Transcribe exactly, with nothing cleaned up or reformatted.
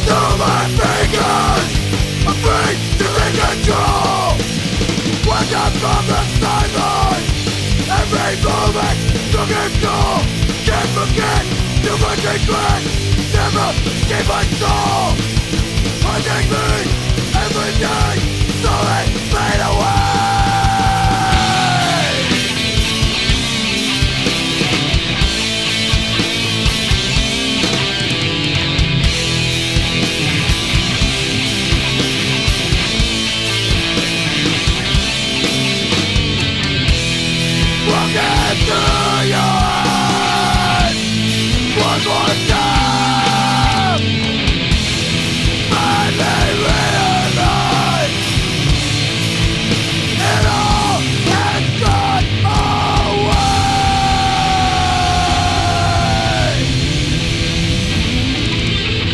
through my fingers, afraid to take control. Wake up from the sideline, every moment to control. Can't forget to my regret, never give my soul. Hunting me